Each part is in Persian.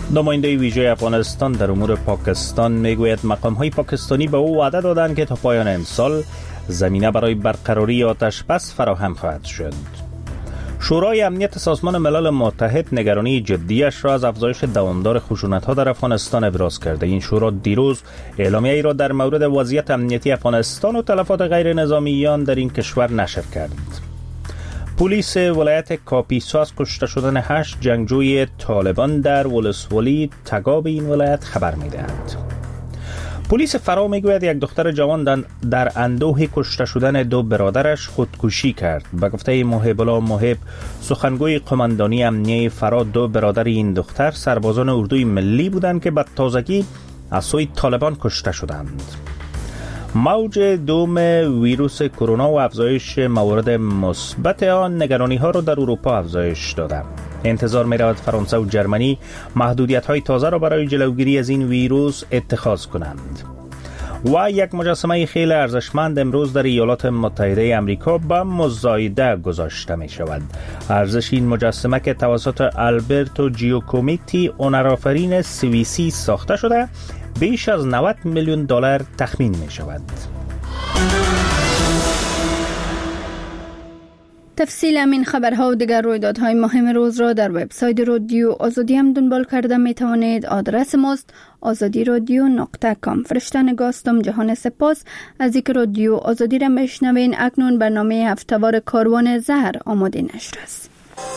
نماینده ویژه افغانستان در امور پاکستان میگوید مقام‌های پاکستانی به او وعده دادند که تا پایان امسال زمینه برای برقراری آتش بس فراهم خواهد شد. شورای امنیت سازمان ملل متحد نگرانی جدیش را از افزایش دوامدار خشونت‌ها در افغانستان ابراز کرده. این شورا دیروز اعلامیه‌ای را در مورد وضعیت امنیتی افغانستان و تلفات غیر نظامیان در این کشور نشر کرد. پلیس ولایت کاپیسا از کشته شدن 8 جنگجوی طالبان در ولسوالی تگاب این ولایت خبر می‌دهد. پلیس فرا میگوید یک دختر جوان در اندوه کشته شدن 2 برادرش خودکشی کرد. به گفته محب الله محب، سخنگوی قماندانی امنیه فرا، 2 برادر این دختر سربازان اردوی ملی بودند که به تازگی از سوی طالبان کشته شدند. موج دوم ویروس کرونا و افزایش موارد مثبت آن نگرانی ها را در اروپا افزایش داده. انتظار می رود فرانسه و جرمنی محدودیت های تازه را برای جلوگیری از این ویروس اتخاذ کنند. و یک مجسمه خیلی ارزشمند امروز در ایالات متحده آمریکا به مزایده گذاشته می شود. ارزش این مجسمه که توسط آلبرتو جیوکومیتی هنرآفرین سوئیسی ساخته شده بیش از 90 میلیون دلار تخمین می شود. تفصیل همین خبرها و دیگر رویدادهای مهم روز را در وبسایت رادیو آزادی هم دنبال کرده می توانید. آدرس ماست azadiradyo.com. فرشته نگاستم جهان سپاس از اینکه رادیو آزادی را میشنوین. اکنون برنامه هفتهوار کاروان زهر آماده نشر است.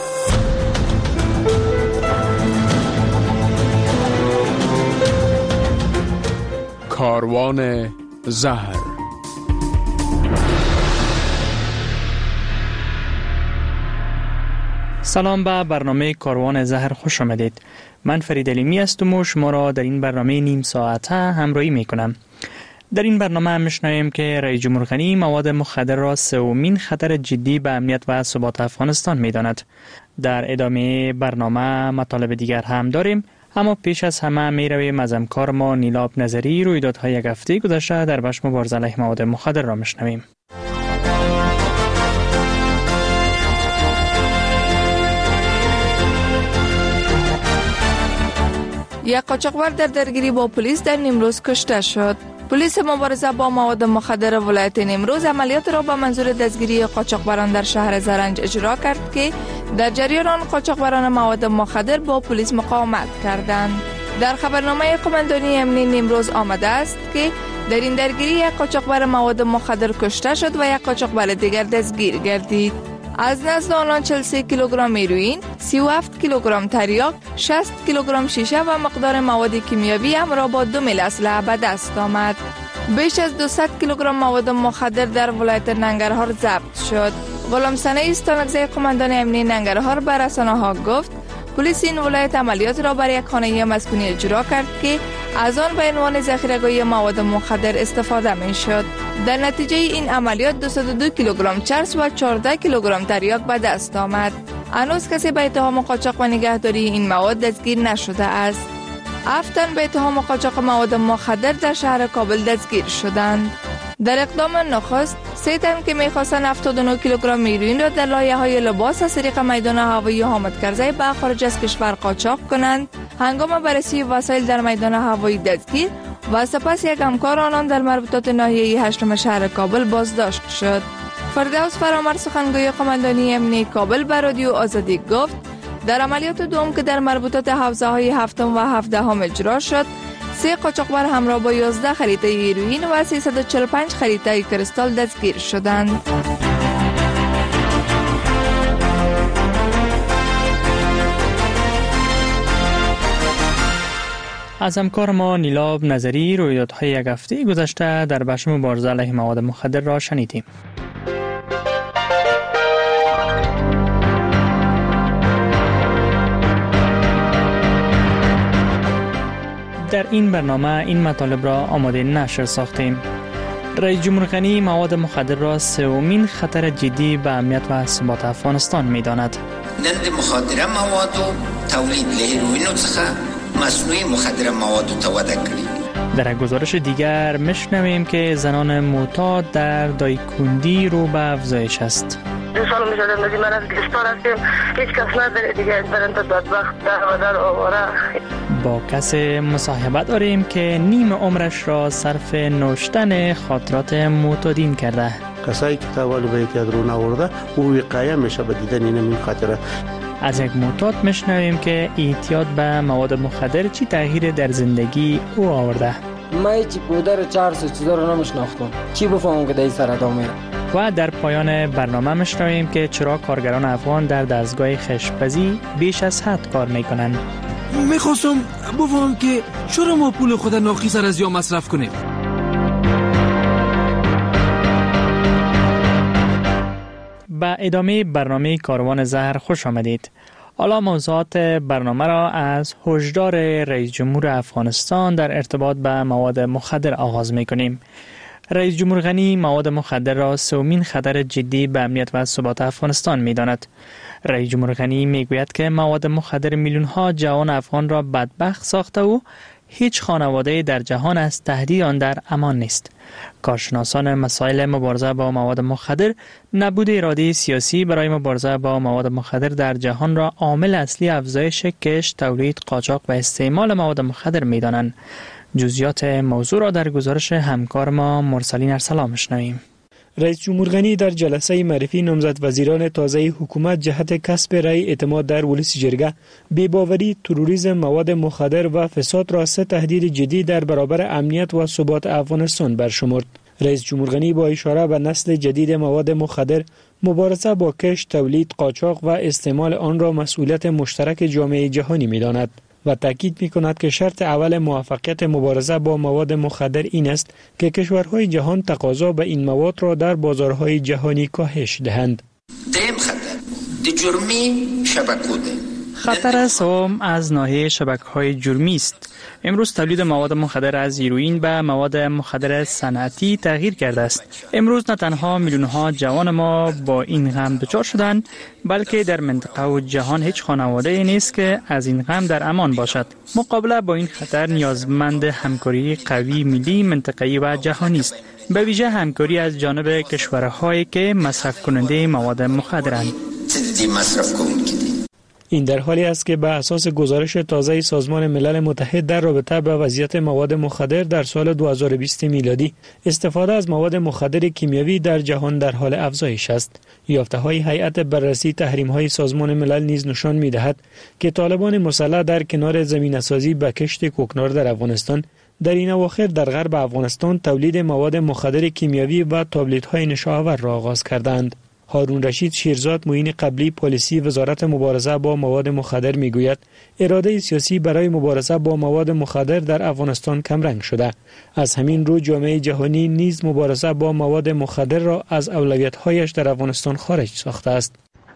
کاروان زهر. سلام به برنامه کاروان زهر خوش آمدید. من فرید علیمی هستم و شما را در این برنامه نیم ساعته همراهی می کنم. در این برنامه میشنویم که رئیس جمهور غنی مواد مخدر را سومین خطر جدی به امنیت و ثبات افغانستان می داند. در ادامه برنامه مطالب دیگر هم داریم، اما پیش از همه می رویم از همکار ما نیلاب نظری رویدادهای یک هفته گذشته در بخش مبارزه علیه مواد مخدر را میشنویم. یک قاچاقبر در درگیری با پلیس در نیمروز کشته شد. پلیس مبارزه با مواد مخدر ولایت نیمروز عملیات را با منظور دستگیری قاچاقبران در شهر زرنج اجرا کرد که در جریان آن قاچاقبران مواد مخدر با پلیس مقاومت کردند. در خبرنامه قماندانی امنیه نیمروز آمده است که در این درگیری یک قاچاقبر مواد مخدر کشته شد و یک قاچاقبر دیگر دستگیر گردید. از نزد آنان 43 کیلوگرم هیروئین، 37 کیلوگرم تریاک، 60 کیلوگرم شیشه و مقدار مواد کیمیاوی همراه با 2 میل اسلحه به دست آمد. بیش از 200 کیلوگرم مواد مخدر در ولایت ننگرهار ضبط شد. غلام ثنایی استانکزی قماندان امنیه ننگرهار به رسانه‌ها گفت پلیس این ولایت عملیات را بر یک خانه مسکونی اجرا کرد که از آن به عنوان ذخیره‌گاهی مواد مخدر استفاده می‌شد. در نتیجه این عملیات 202 کیلوگرم چرس و 14 کیلوگرم تریاک به دست آمد. هنوز کسی به اتهام قاچاق و نگهداری این مواد دستگیر نشده است. 7 تن به اتهام قاچاق مواد مخدر در شهر کابل دستگیر شدند. در اقدام نخست 3 تن که می‌خواستند 79 کیلوگرم هیروئین را در لایه‌های لباس از طریق میدان هوایی حامد کرزی به خارج از کشور قاچاق کنند، هنگام بررسی وسایل در میدان هوایی دستگیر و سپس یک همکار آنان در مربوطات ناحیه 8 شهر کابل بازداشت شد. فردوس فرامرد سخنگوی قماندانی امنیه کابل به رادیو آزادی گفت در عملیات دوم که در مربوطات حوزه‌های 7 و 17 اجرا شد، 3 قاچاقبر همراه با 11 خریطه هیروئین و 345 خریطه کریستال دستگیر شدند. از همکار ما نیلاب نظری رویدادهای یک هفته گذشته در بخش مبارزه علیه مواد مخدر را شنیدیم. در این برنامه این مطالب را آماده نشر ساختیم. رئیس جمهور غنی مواد مخدر را سومین خطر جدی به امنیت و ثبات افغانستان می‌داند. نند مخدر مواد و تولید هیروئین څخه مصنوعی مخدر مواد توده کړي. در گزارش دیگر میشنویم که زنان معتاد در دایکندی رو به افزایش است. 2 سال میشه زندگی من از گرفتار هستیم، هیچ کس نداره دیگه، برنده بدبخت در و در آواره. با کسی مصاحبه داریم که نیم عمرش را صرف نوشتن خاطرات معتادین کرده. کسایی که تاوال به اعتیاد رو نورده او وقایع میشه به دیدن این خاطره. از یک معتاد میشنویم که اعتیاد به مواد مخدر چی تغییر در زندگی او آورده. من چی پودر 400 چیزا رو نمیشناختم، چی بفهمم که در سر ادامه. و در پایان برنامه میشنویم که چرا کارگران افغان در دستگاه خشپزی بیش از حد کار میکنند. میخواستم بفهمم که چرا ما پول خود ناقص از یا مصرف کنیم. به ادامه برنامه کاروان زهر خوش آمدید. حالا موضوعات برنامه را از هشدار رئیس جمهور افغانستان در ارتباط به مواد مخدر آغاز می‌کنیم. رئیس جمهور غنی مواد مخدر را سومین خطر جدی به امنیت و ثبات افغانستان می‌داند. رئیس جمهور غنی می‌گوید که مواد مخدر میلیون‌ها جوان افغان را بدبخت ساخته و هیچ خانواده در جهان از تهدید آن در امان نیست. کارشناسان مسائل مبارزه با مواد مخدر نبود اراده سیاسی برای مبارزه با مواد مخدر در جهان را عامل اصلی افزایش کشت، تولید، قاچاق و استعمال مواد مخدر می‌دانند. جزئیات موضوع را در گزارش همکار ما مرسلین ارسلان می‌شنویم. رئیس جمهور غنی در جلسه معرفی نامزد وزیران تازه حکومت جهت کسب رأی اعتماد در ولسی جرگه بی‌باوری، تروریسم، مواد مخدر و فساد را سه تهدید جدی در برابر امنیت و ثبات افغانستان برشمرد. رئیس جمهور غنی با اشاره به نسل جدید مواد مخدر، مبارزه با کشت، تولید، قاچاق و استعمال آن را مسئولیت مشترک جامعه جهانی می‌داند و تاکید می‌کند که شرط اول موفقیت مبارزه با مواد مخدر این است که کشورهای جهان تقاضا به این مواد را در بازارهای جهانی کاهش دهند. دیم خطر دی جرمی شبکه خطر سوم از ناحیه شبکه‌های جرمی است. امروز تولید مواد مخدر از هیروئین به مواد مخدر صنعتی تغییر کرده است. امروز نه تنها میلیون‌ها جوان ما با این غم دچار شدند، بلکه در منطقه و جهان هیچ خانواده‌ای نیست که از این غم در امان باشد. مقابله با این خطر نیازمند همکاری قوی ملی، منطقه‌ای و جهانی است. به ویژه همکاری از جانب کشورهایی که مصرف کننده مواد مخدرند. این در حالی است که به اساس گزارش تازه سازمان ملل متحد در رابطه با وضعیت مواد مخدر در سال 2020 میلادی، استفاده از مواد مخدر کیمیایی در جهان در حال افزایش است. یافته‌های هیئت بررسی تحریم‌های سازمان ملل نیز نشان می‌دهد که طالبان مسلح در کنار زمینه‌سازی به کشت کوکنار در افغانستان، در این اواخر در غرب افغانستان تولید مواد مخدر کیمیایی و تابلت‌های نشاور را آغاز کردند. هارون رشید شیرزاد، معین قبلی پلیسی وزارت مبارزه با مواد مخدر میگوید اراده سیاسی برای مبارزه با مواد مخدر در افغانستان کمرنگ شده. از همین رو جامعه جهانی نیز مبارزه با مواد مخدر را از اولویت‌هایش در افغانستان خارج ساخته است.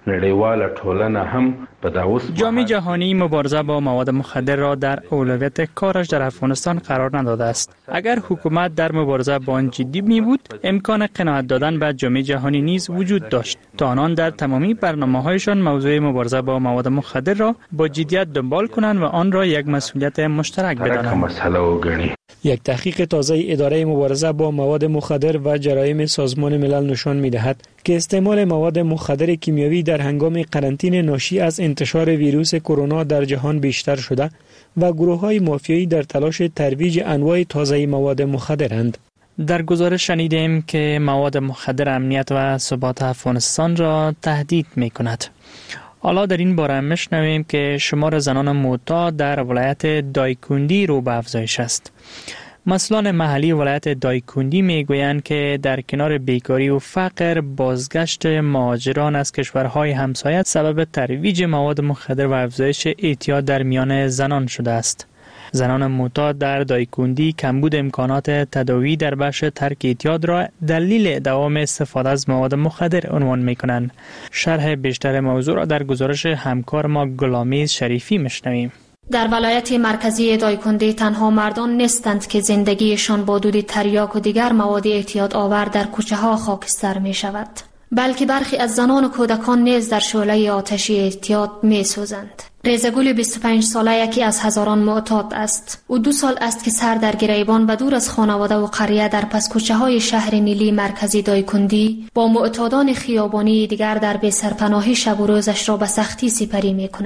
جامعه جهانی مبارزه با مواد مخدر را در اولویت کارش در افغانستان قرار نداده است. اگر حکومت در مبارزه با آن جدی می بود، امکان قناعت دادن به جامعه جهانی نیز وجود داشت تا آنان در تمامی برنامه‌هایشان موضوع مبارزه با مواد مخدر را با جدیت دنبال کنند و آن را یک مسئولیت مشترک بدانند. یک تحقیق تازه اداره مبارزه با مواد مخدر و جرایم سازمان ملل نشان می‌دهد که استعمال مواد مخدر کیمیایی در هنگام قرنطینه ناشی از انتشار ویروس کرونا در جهان بیشتر شده و گروه‌های مافیایی در تلاش ترویج انواع تازه مواد مخدرند. در گزارش شنیدیم که مواد مخدر امنیت و ثبات افغانستان را تهدید می‌کند. حالا در این باره میشنویم که شمار زنان معتاد در ولایت دایکندی رو به افزایش است. مسئولان محلی ولایت دایکندی میگویند که در کنار بیکاری و فقر، بازگشت مهاجران از کشورهای همسایه سبب ترویج مواد مخدر و افزایش اعتیاد در میان زنان شده است. زنان معتاد در دایکندی کمبود امکانات تداوی در بخش ترک اعتیاد را دلیل دوام استفاده از مواد مخدر عنوان می‌کنند. شرح بیشتر موضوع را در گزارش همکار ما گلامیز شریفی می‌شنویم. در ولایت مرکزی دایکندی تنها مردان نیستند که زندگیشان با دود تریاک و دیگر مواد اعتیاد آور در کوچه ها خاکستر می شود، بلکه برخی از زنان و کودکان نیز در شعله آتشی اعتیاد می سوزند. ریزگل 25 ساله یکی از هزاران معتاد است. او 2 سال است که سر در گریبان و دور از خانواده و قریه در پس کوچه های شهر نیلی مرکزی دایکندی با معتادان خیابانی دیگر در بی سرپناهی شب و روزش را به سختی سپری می کند.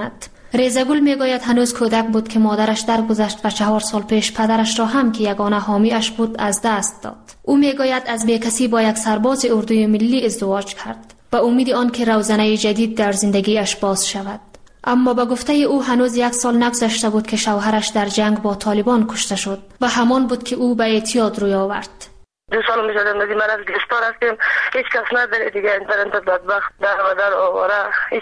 ریزگل میگوید هنوز کودک بود که مادرش درگذشت و 4 سال پیش پدرش را هم که یگانه حامیش بود از دست داد. او میگوید از بیکسی با یک سرباز اردوی ملی ازدواج کرد با امید آن که روزنه جدید در زندگیش باز شود. اما با گفته او هنوز 1 سال نگذشته بود که شوهرش در جنگ با طالبان کشته شد و همان بود که او به اعتیاد روی آورد. 2 سال میشه در من از گرفتار هستیم، هیچ کس نداره دیگه انترنت بدبخت در آواره هیچ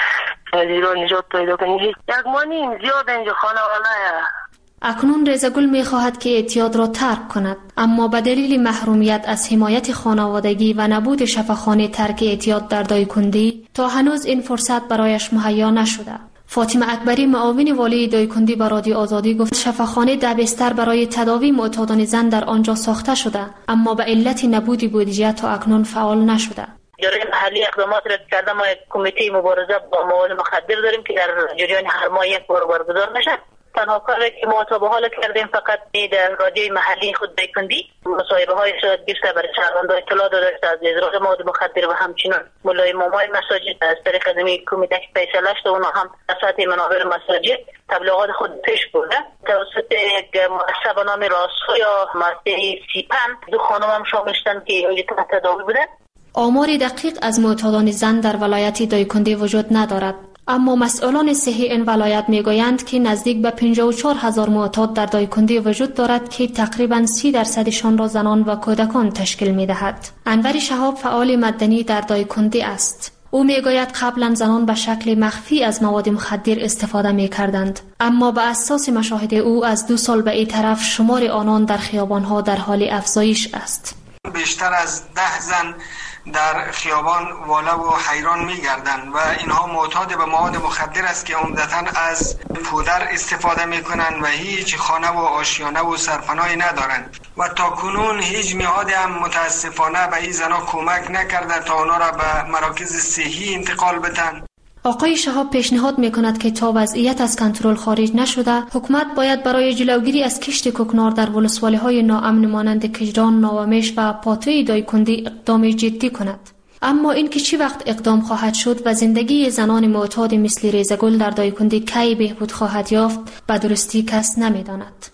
ایران نجات پیدا کنی. 1 ماه نیم زیاد اینجا خانواده. اکنون ریزگل می‌خواهد که اعتیاد را ترک کند، اما به دلیل محرومیت از حمایت خانوادگی و نبود شفاخانه ترک اعتیاد در دایکندی تا هنوز این فرصت برایش مهیا نشده. فاطمه اکبری معاون والی دایکندی به رادیو آزادی گفت شفاخانه 10 بستر برای تداوی معتادان زن در آنجا ساخته شده، اما به علت نبود بودجه تا اکنون فعال نشده. اداره محلی اقدامات را کرده. ما یک کمیته مبارزه با مواد مخدر داریم که در جریان هر ماه یک بار برگزار میشه. تنها کاری که ما تا به حال کردیم فقط در رادیوی محلی خود دایکندی مصاحبه های صورت گرفته برای شهروندان اطلاع داده از اضرار مواد مخدر و همچنین مولای امامای مساجد از طریق کمیته که فیصله شده اونا هم از سطح منابر مساجد تبلیغات خود پیش برده. توسط یک مؤسسه به نام راسخو یا مؤسسه سیپن 2 خانم هم شامل شدند که تحت تداوی بوده. آمار دقیق از معتادان زن در ولایت دایکندی وجود ندارد، اما مسئولان صحی این ولایت میگویند که نزدیک به 54,000 معتاد در دایکندی وجود دارد که تقریباً 30% را زنان و کودکان تشکیل میدهد. انور شهاب فعال مدنی در دایکندی است. او میگوید قبلا زنان به شکل مخفی از مواد مخدر استفاده میکردند، اما به اساس مشاهده او از 2 سال به این طرف شمار آنان در خیابانها در حال افزایش است. بیشتر از 10 زن در خیابان واله و حیران می‌گردند و اینها معتاد به مواد مخدر است که عمدتاً از پودر استفاده می‌کنند و هیچ خانه و آشیانه و سرپناهی ندارند و تا کنون هیچ نهاد هم متاسفانه به این زنها کمک نکرده تا آنها را به مراکز صحی انتقال بدن. آقای شهاب پیشنهاد می‌کند که تا وضعیت از کنترل خارج نشده، حکومت باید برای جلوگیری از کشت کوکنار در ولسوالی‌های ناامن مانند کجران، ناومش و پاتوی دایکندی اقدام جدی کند. اما اینکه چی وقت اقدام خواهد شد و زندگی زنان معتاد مثل ریزگل در دایکندی کی بهبود خواهد یافت، به درستی کس نمی‌داند.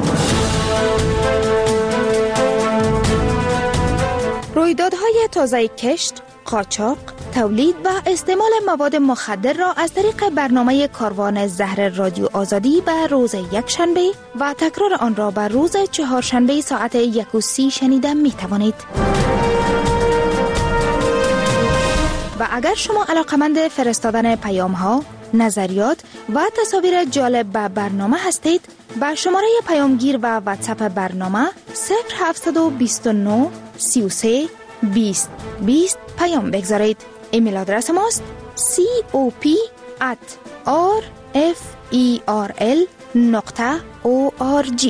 رویدادهای تازه کشت، قاچاق، تولید و استعمال مواد مخدر را از طریق برنامه کاروان زهر رادیو آزادی به روز یکشنبه و تکرار آن را به روز چهارشنبه ساعت 1:30 شنیده می توانید. و اگر شما علاقمند فرستادن پیام ها، نظریات و تصاویر جالب به برنامه هستید، با شماره پیامگیر و واتساپ برنامه 0729 33 20 20 پیام بگذارید. ایمیل آدرس ماست cop@rferl.org.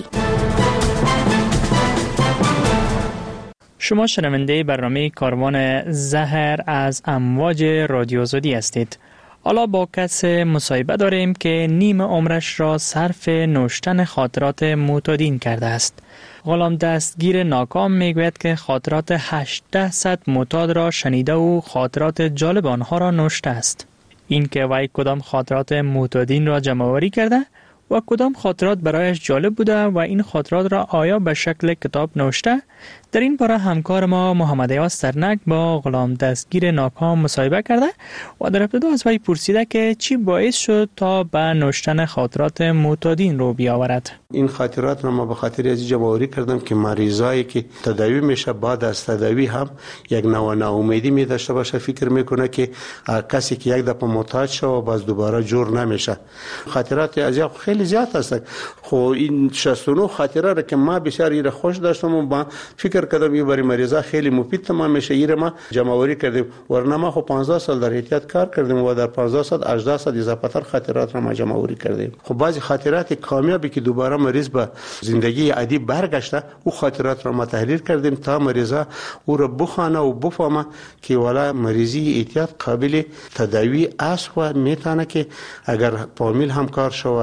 شما شنونده برنامه کاروان زهر از امواج رادیو آزادی هستید. حالا با کس مصاحبه داریم که نیم عمرش را صرف نوشتن خاطرات معتادین کرده است. غلام دستگیر ناکام میگوید که خاطرات 800 معتاد را شنیده و خاطرات جالب آنها را نوشته است. این که وی کدام خاطرات معتادین را جمع آوری کرده و کدام خاطرات برایش جالب بوده و این خاطرات را آیا به شکل کتاب نوشته، در این باره همکار ما محمد ایاز سرنک با غلام دستگیر ناکام مصاحبه کرده و در ابتدا از وی پرسیده که چی باعث شد تا به نوشتن خاطرات معتادین رو بیاورد. این خاطرات را ما به خاطر از جمع آوری کردم که مریضایی که تداوی میشه بعد از تداوی هم یک نوع ناامیدی می داشته باشه، فکر میکنه که کسی که یک دفعه معتاد شه و باز دوباره جور نمیشه. خاطرات از خیلی زیاد هست. خب این 69 خاطره را که ما بسیار ایره خوش داشتم و با فکر کردم یه باری مریضا خیلی مفید تمام میشه، ایره ما جمع آوری کردیم. ورنه ما خب 15 سال در احتیاط کار کردیم و در 15 سال 18 سال اضافه تر خاطرات را ما جمع آوری کردیم. خب بعضی خاطرات کامیابی که دوباره مریض به زندگی عادی برگشته، او خاطرات را ما تحریر کردیم تا مریضا او را بخوانه و بفهمه که والا مریضی احتیاط قابل تداوی است و میتونه که اگر فامیل همکار شو و جامعه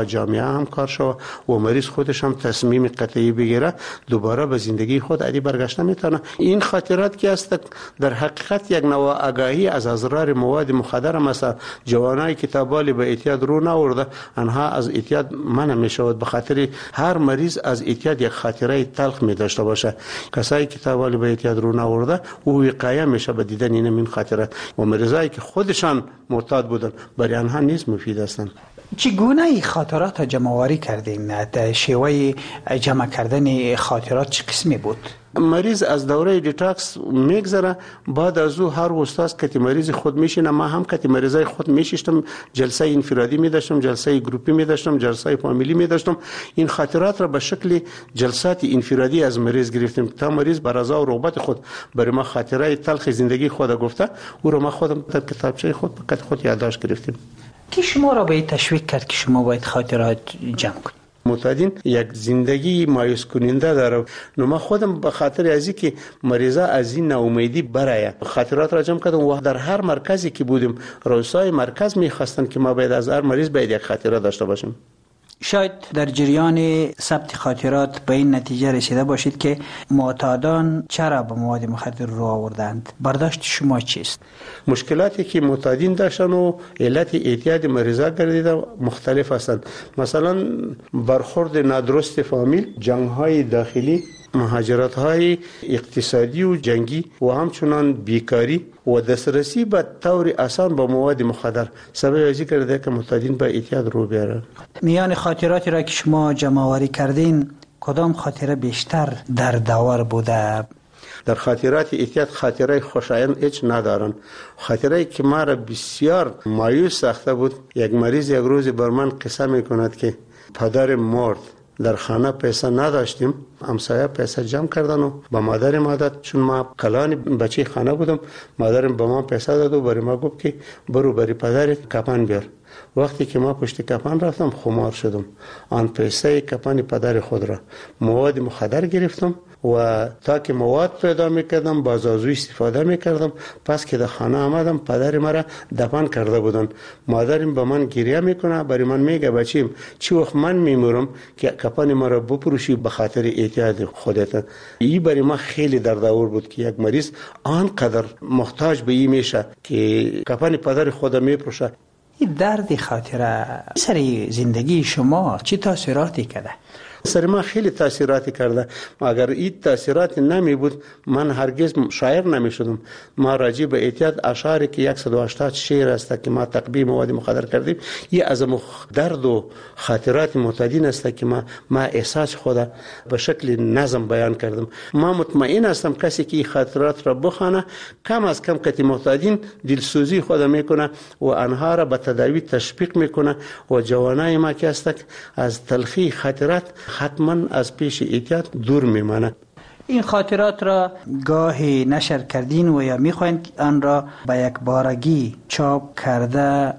روزنامه‌ها هم کار شود و مریض خودش هم تصمیم قطعی بگیره دوباره به زندگی خود عادی برگشت نمیتونه. این خاطرات که است در حقیقت یک نوع آگاهی از اضرار مواد مخدر مثل جوانایی که تابالی به اعتیاد رو نورده آنها از اعتیاد منع میشود. به خاطر هر مریض از اعتیاد یک خاطره تلخ می داشته باشه. کسایی که تابالی به اعتیاد رو نورده او وقایع میشه به دیدن این خاطرات و مریضایی که خودشان معتاد بودن برای آنها نیز مفید هستند. چگونه این خاطرات جمع آوری کردین؟ شیوه جمع کردن خاطرات چه قسمی بود؟ مریض از دوره دیتاکس میگذره، بعد از او هر استاد که مریض خود میشینه، ما هم که مریضای خود میشیشتم، جلسه انفرادی میداشتم، جلسه گروپی میداشتم، جلسه فامیلی میداشتم. این خاطرات را به شکل جلسات انفرادی از مریض گرفتیم تا مریض بر رضا و رغبت خود برای ما خاطره تلخ زندگی خود گفته، او را ما خودم در کتابچه خود یادداشت گرفتیم. کی شما را به تشویق کرد که شما باید خاطرات جمع کنید؟ معتادین یک زندگی مایوس کننده داره. نو ما خودم به خاطر ازی که مریضا از این ناامیدی برای خاطرات را جمع کردم و در هر مرکزی که بودیم رؤسای مرکز میخواستن که ما باید از هر مریض باید یک خاطره داشته باشیم. شاید در جریان ثبت خاطرات به این نتیجه رسیده باشید که معتادان چرا به مواد مخدر رو آوردند. برداشت شما چیست؟ مشکلاتی که معتادین داشتن و علت اعتیاد مریضا گردیده مختلف هستند. مثلا برخورد نادرست فامیل، جنگ‌های داخلی، مهاجرت‌های اقتصادی و جنگی و همچنان بیکاری و دسترسی به طور آسان به مواد مخدر سبب ازی کرده که معتادین به اعتیاد رو بیارن. میان خاطراتی را که شما جمع آوری کردین کدام خاطره بیشتر در داور بوده؟ در خاطرات اعتیاد خاطره خوشایند هیچ ندارن. خاطره که ما را بسیار مایوس ساخته بود، یک مریض یک روز بر من قصه میکند که پدر مرد، در خانه پیسه نداشتیم، همسایه پیسه جمع کردن و با مادرم عادت، چون ما کلان بچه خانه بودم، مادرم به ما پیسه داد و برای ما گفت که برو برای پدر کپن بیار. وقتی که ما پشت کپن رفتم خمار شدم. آن پیسه کپن پدر خود را مواد مخدر گرفتم و تا که مواد پیدا میکردم بازازوی استفاده میکردم. پس که در خانه آمدم پدر مرا دفن کرده بودن. مادرم به من گریه میکنه، برای من میگه بچیم چی وقت من میمورم که کپن مرا بپروشی به خاطر اعتیاد خودت. این برای ما خیلی دردآور بود که یک مریض آنقدر محتاج به این میشه که کپن پدر خود میپروشه. این درد خاطره سر زندگی شما چی تاثیراتی کرده؟ سر ما خیلی تاثیراتی کرده. اگر این تاثیرات نمی بود من هرگز شاعر نمی شدم. ما راجع به اعتیاد اشعاری که 180 شعر است که ما تقبیه مواد مخدر کردیم، این از درد و خاطرات معتادین است که ما احساس خود به شکل نظم بیان کردم. ما مطمئن هستم کسی که این خاطرات را بخونه کم از کم که معتادین دلسوزی خود میکنه و آنها را به تداوی تشویق میکنه و جوانای ما که است از تلخی خاطرات حتما از پیش اعتیاد دور میمانه. این خاطرات را گاهی نشر کردین و یا میخواین آن را به یک بارگی چاپ کرده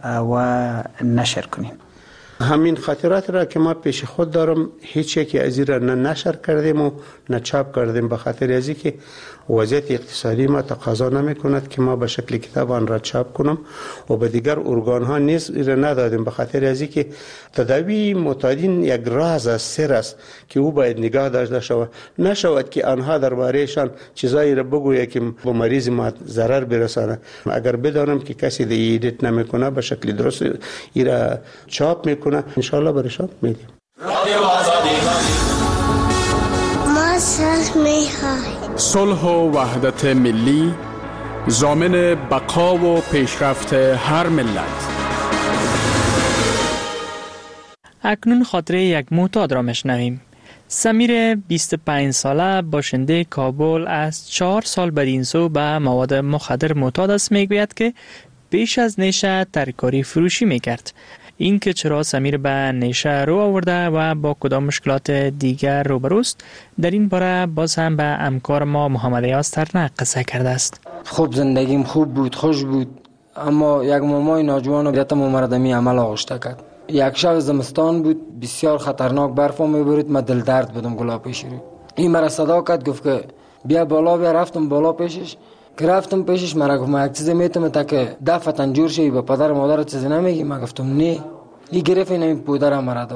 و نشر کنین؟ همین خاطرات را که ما پیش خود دارم هیچ یکی از این را نه نشر کردیم و نه چاپ کردیم، به خاطر ازی که وضعیت اقتصادی ما تقاضا نمی کند که ما به شکل کتاب آن را چاپ کنم و به دیگر ارگان ها نیز را ندادیم، به خاطر ازی که تداوی معتادین یک راز است، سر است که او باید نگاه داشته شود. نشود که آنها دربارهشان چیزایی را بگوید که به مریض ما ضرر برسانه. اگر بدانم که کسی دیگه ایدیت نمیکنه به شکل درست این را چاپ میکنه ان شاء الله برشان میدیم. ما صلح و وحدت ملی ضامن بقا و پیشرفت هر ملت. اکنون خاطره یک معتاد را میشنویم. سمیر 25 ساله باشنده کابل از 4 سال بدین سو به مواد مخدر معتاد است. میگوید که پیش از نیشه ترکاری فروشی میکرد. این که چرا سمیر به نیشه رو آورده و با کدام مشکلات دیگر روبروست، در این باره باز هم به همکار ما محمد ایاز ترنه قصه کرده است. خوب زندگیم خوب بود، خوش بود، اما یک مامای ناجوان بیت مردمی عمل آغشته کرد. یک شب زمستان بود، بسیار خطرناک برف میبرید، من دل درد بودم گلا پیش رو. این مرا صدا کرد، گفت که بیا بالا بیا. رفتم بالا پیشش، که رفتم پیشش مرا گفت ما یک چیزی میتونم تا که دفعتاً جور شی به پدر مادر چیزی نمیگی؟ من گفتم نه. این گرفت این پودر مرا داد.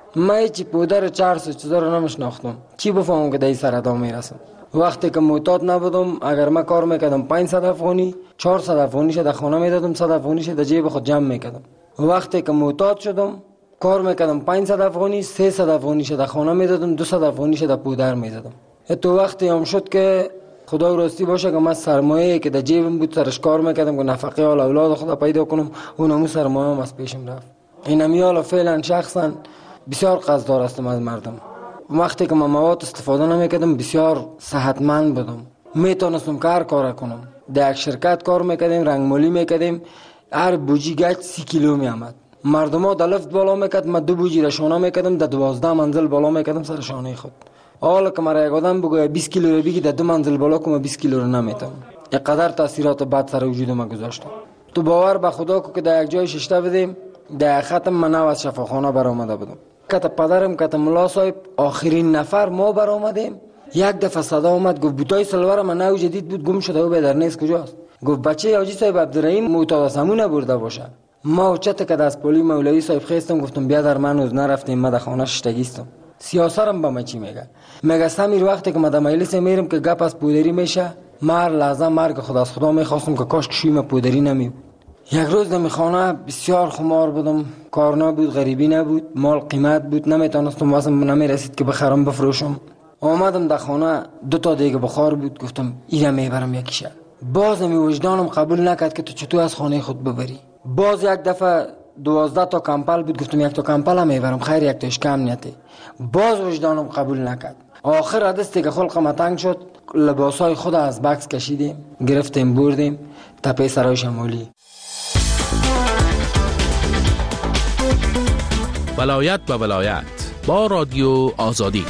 من چی پودر 400 چیزا رو نمیشناختم، چی بفهمم که در این سرطان میرسم. وقتی که معتاد نبودم، اگر من کار میکردم 500 افغانی 400 افغانیش در خانه میدادم، 100 افغانیش در جیب خود جمع میکردم. وقتی که معتاد شدم کار میکردم 500 افغانی 300 افغانیش در خانه میدادم، 200 افغانیش در پودر میدادم. تو وقتی هم شد که خدا راستی باشه که من سرمایه‌ای که در جیبم بود سرش کار میکردم که نفقه اولاد خدا پیدا کنم، اونم سرمایه هم از پیشم رفت. این میال فعلا شخصا بسیار قصددار هستم از مردم. وقتی که من مواد استفاده نمیکردم بسیار صحتمند بودم، میتونستم کار کنم. در یک شرکت کار میکردیم، رنگمالی میکردیم، هر بوجی گچ 30 کیلو میامد. مردم ها در لفت بالا میکرد، من 2 بوجی را شانه میکردم، در 12 منزل بالا میکردم سر شانه خود. حالا که مرا یک آدم بگه 20 کیلو رو بگی در 2 منزل بالا کنم 20 کیلو رو نمیتونم. اینقدر تاثیرات بد سر وجود ما گذاشتم. تو باور به خدا که در یک جای ششته بدیم، در ختم من از شفاخانه برآمده بودم. کت پدرم کت ملا صاحب آخرین نفر ما برآمدیم. یک دفعه صدا اومد گفت بوتای سلوار من نو جدید بود گم شده و به در نیست کجاست. گفت بچه حاجی صاحب عبدالرحیم معتاد سمونه برده باشه. ما چت که از پلی مولوی صاحب خواستم، گفتم بیا در من روز نرفتیم، من در خانه ششتگیستم. سیاسرم به من چی میگه سمیر وقتی که من در مجلس میرم که گپ از پودری میشه، مر لحظه مرگ خود از خدا میخواستم که کاش کشیم پودری نمی. یک روز در خانه بسیار خمار بودم، کار نبود، غریبی نبود، مال قیمت بود، نمیتونستم واسم نمیرسید که بخرم بفروشم. آمدم در خانه 2 تا دیگه بخار بود، گفتم اینا میبرم یکیشه. باز می وجدانم قبول نکرد که تو چطور از خانه خود ببری. باز یک دفعه 12 تا کمپل بود، گفتم 1 تا کمپل هم میبرم، خیر 1 تاش کم نیته. باز وجدانم قبول نکرد. آخر دستی که خلقم تنگ شد، لباسای خود از بکس کشیدیم، گرفتیم بردیم تپه سرای شمالی. ولایت به ولایت با رادیو آزادی.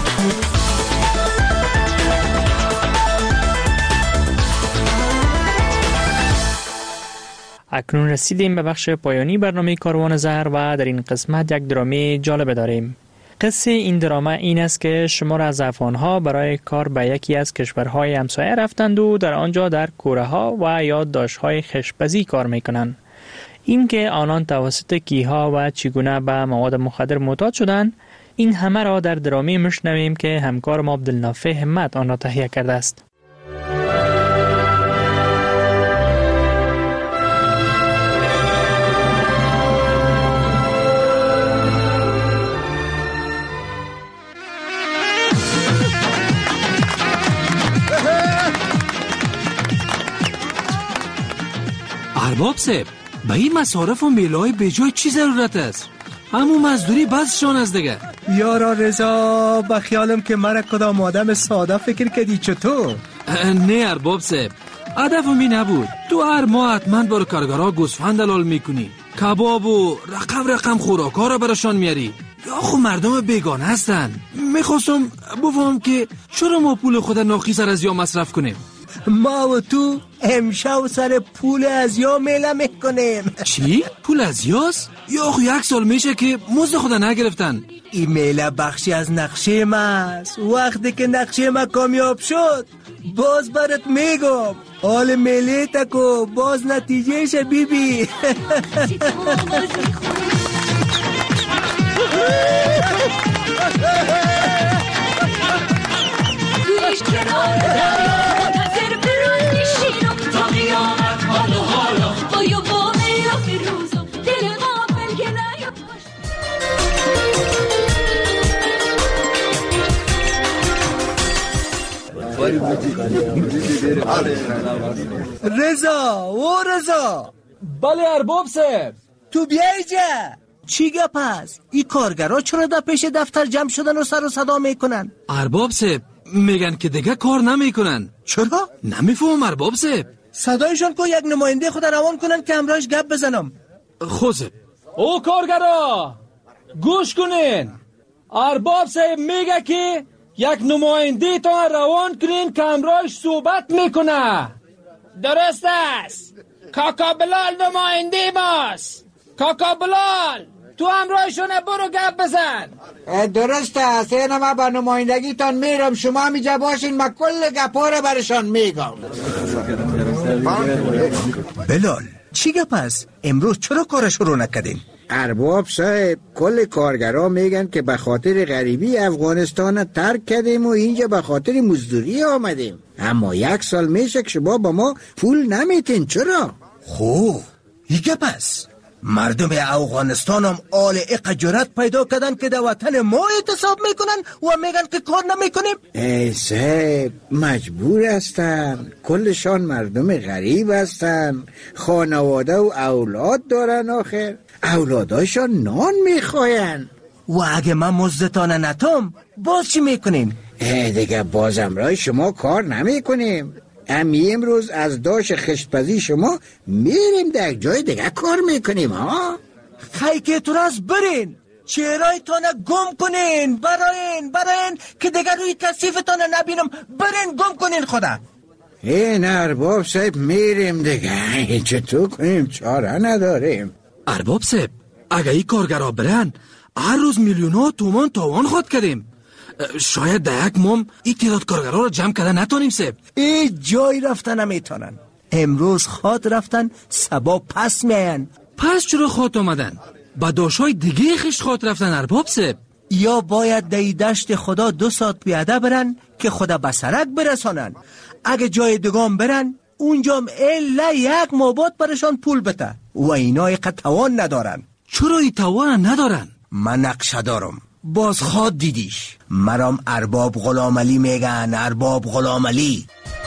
اکنون رسیدیم به بخش پایانی برنامه کاروان زهر و در این قسمت یک درامه جالب داریم. قصه این درامه این است که شمار از افغان‌ها برای کار به یکی از کشورهای همسایه رفتند و در آنجا در کوره‌ها و یادداشت‌های خشپزی کار می‌کنند. این که آنان توسط کیها و چگونه به مواد مخدر معتاد شدند، این همه را در درامه میشنویم که همکار ما عبدالنافع همت آن را تهیه کرده است. ارباب صاحب، به این مصارف و میله‌های بجای چی ضرورت است؟ همون مزدوری بسشان از دیگه. یارا رضا، به خیالم که مرا کدام آدم ساده فکر کردی چطور؟ نه ارباب صاحب، هدفم این نبود. تو هر ماه حتما برای کارگرها گوسفند دلال میکنی، کباب و رقم خوراک‌ها را براشان میاری. یا خو مردم بیگانه هستن. میخواستم بفهم که چرا ما پول خود ناقص از یا مصرف کنیم؟ ما و تو امشب سر پول از یا میله میکنیم. چی؟ پول از یاست؟ یا خو 1 سال میشه که مزد خود نگرفتن. این میله بخشی از نقشه ما است. وقتی که نقشه ما کامیاب شد باز برات میگم. حال میله تکو باز نتیجهش بیبی. رضا بله ارباب صاحب، تو بیایی جا. چی گپ است؟ این کارگرها چرا در پیش دفتر جمع شدن و سر و صدا میکنن؟ ارباب صاحب میگن که دیگه کار نمیکنن. چرا؟ نمیفهم ارباب صاحب. صدایشان کو یک نماینده خود روان کنن که همراهش گپ بزنم. خوزه او کارگرها گوش کنین. ارباب صاحب میگه که یک نماینده تا روان کنین که همراهش صحبت میکنه. درست است. کاکا بلال نماینده ماست. کاکا بلال تو همراهشونه، برو گپ بزن. درست است. اینه ما با نمایندگیتان میرم، شما میجا باشین، ما کل گپا رو برشان میگم. بلال چی گپ است؟ امروز چرا کارش رو نکردین؟ ارباب صاحب، کل کارگرها میگن که به خاطر غریبی افغانستان ترک کردیم و اینجا به خاطر مزدوری آمدیم. اما 1 سال میشه که شما با ما پول نمیتین. چرا؟ خوب دیگه پس مردم افغانستان هم آل اق جرأت پیدا کردن که در وطن ما اعتصاب میکنن و میگن که کار نمیکنیم. ای صاحب، مجبور هستن. کلشان مردم غریب هستن، خانواده و اولاد دارن. آخر اولاداشان نان میخواین. و اگه من مزدتان نتام باز چی میکنین؟ دیگه بازم رای شما کار نمیکنیم. امروز از داش خشتپزی شما میریم در جای دیگه کار میکنیم. ها خیلی تو راست برین، چهرهایتان گم کنین، براین که دیگه روی کثیفتان نبینم. برین گم کنین خدا. این ارباب صاحب میریم دیگه. چطور کنیم؟ چاره نداریم. ارباب صاحب، اگه این کارگرها برن هر روز میلیون‌ها تومان تاوان خود کردیم. شاید در 1 ماه این تعداد کارگرها رو جمع کردن نتونیم صاحب. ای جای رفتن نمیتونن. امروز خاط رفتن سبا پس میاین. پس چرا خاط آمدن؟ با داشای دیگه خش خاط رفتن ارباب صاحب. یا باید در دشت خدا 2 ساعت پیاده برن که خدا به سرک برسانن. اگه جای دگام برن اونجا الا 1 ماه بعد برشان پول بده و اینا ایقا توان ندارن. چرا ای توان ندارن؟ من نقشه دارم. باز خواد دیدیش. مرام ارباب غلام علی میگن. ارباب غلام علی.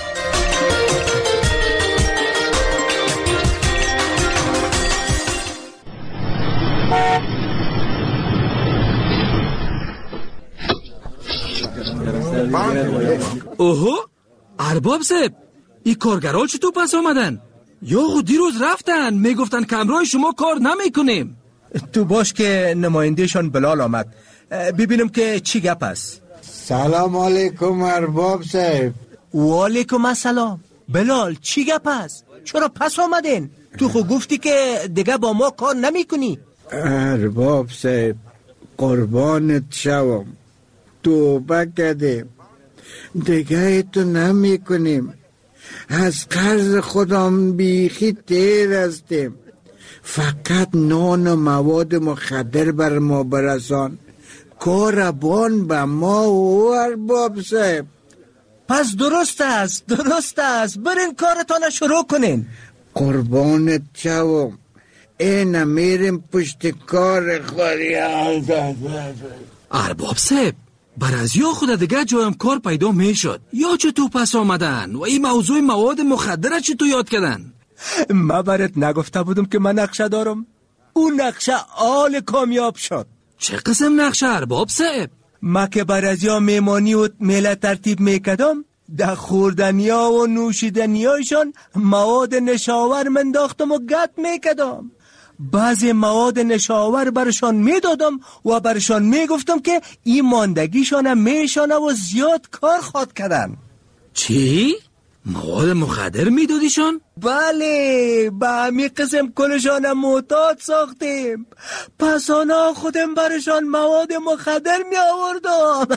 اوهو ارباب صاحب، این کارگرها چطور پس آمدن؟ یا خود دیروز رفتن میگفتن کمرای شما کار نمیکنیم. تو باش که نمایندهشان بلال آمد، ببینم که چی گپ است. سلام علیکم ارباب صاحب. و علیکم السلام. بلال چی گپ است؟ چرا پس آمدین؟ تو خود گفتی که دیگه با ما کار نمی کنی. ارباب صاحب قربانت شوم، توبه کردیم، دیگه تو نمی کنیم. از قرض خودم بیخی تیر هستیم. فقط نان و مواد مخدر بر ما برسان. کاربان به ما و ارباب صاحب. پس درست است. برین کارتان شروع کنین. قربانت شوم، این میریم پشت کار خوری. ارباب صاحب، برازیا خود دیگه جایم کار پیدا میشد. یا چطور پس آمدن و این موضوع مواد مخدر چطور یاد کردن؟ من برات نگفته بودم که من نقشه دارم؟ اون نقشه آل کامیاب شد. چه قسم نقشه ارباب صاحب؟ ما که برازیا میمانی و میله ترتیب میکدم، در خوردنیا و نوشیدنیایشان مواد نشاور منداختم و گت میکدم. بعضی مواد نشاور برشان میدادم و برشان میگفتم که این ماندگیشان میشانه و زیاد کار خواد کردن. چی؟ مواد مخدر میدادیشان؟ بله، به همین قسم کلشان معتاد ساختیم. پس آنا خودم برشان مواد مخدر می آوردم.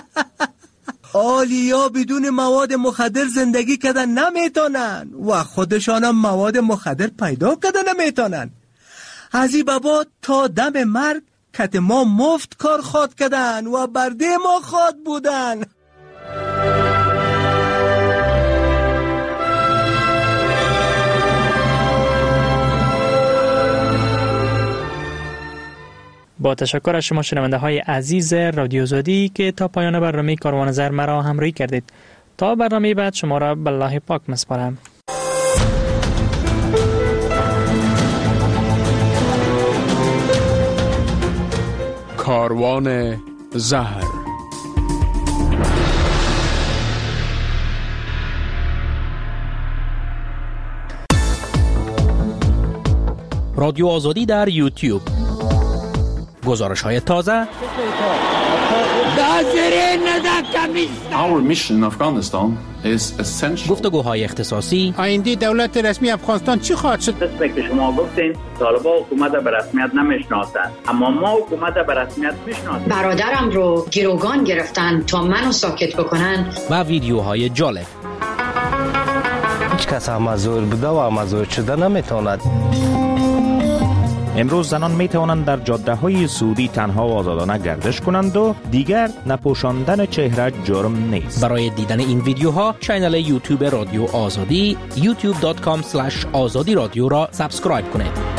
آلیا بدون مواد مخدر زندگی کردن نمیتونن و خودشان هم مواد مخدر پیدا کردن نمیتونن. از این بابا تا دم مرگ کت ما مفت کار خواد کردن و برده ما خواد بودن. با تشکر از شما شنونده های عزیز رادیو آزادی که تا پایان برنامه کاروان زر مرا همراهی کردید. تا برنامه بعد شما را به الله پاک می‌سپارم. کاروان زهر. رادیو آزادی در یوتیوب. گزارش های تازه. Our mission in Afghanistan is essential. گفتگوهای اختصاصی. آینده دولت رسمی افغانستان چی خواهد شد؟ قسمی که شما گفتین طالبان حکومت به رسمیت نمیشناسند، اما ما حکومت به رسمیت میشناسیم. برادرم رو گروگان گرفتن تا منو ساکت بکنن. و ویدیوهای جالب. هیچ کس هم مزور بوده و مزور شده نمیتواند. امروز زنان می توانند در جاده‌های سعودی تنها و آزادانه گردش کنند و دیگر نپوشاندن چهره جرم نیست. برای دیدن این ویدیوها کانال یوتیوب رادیو آزادی youtube.com/azadi radio را سابسکرایب کنید.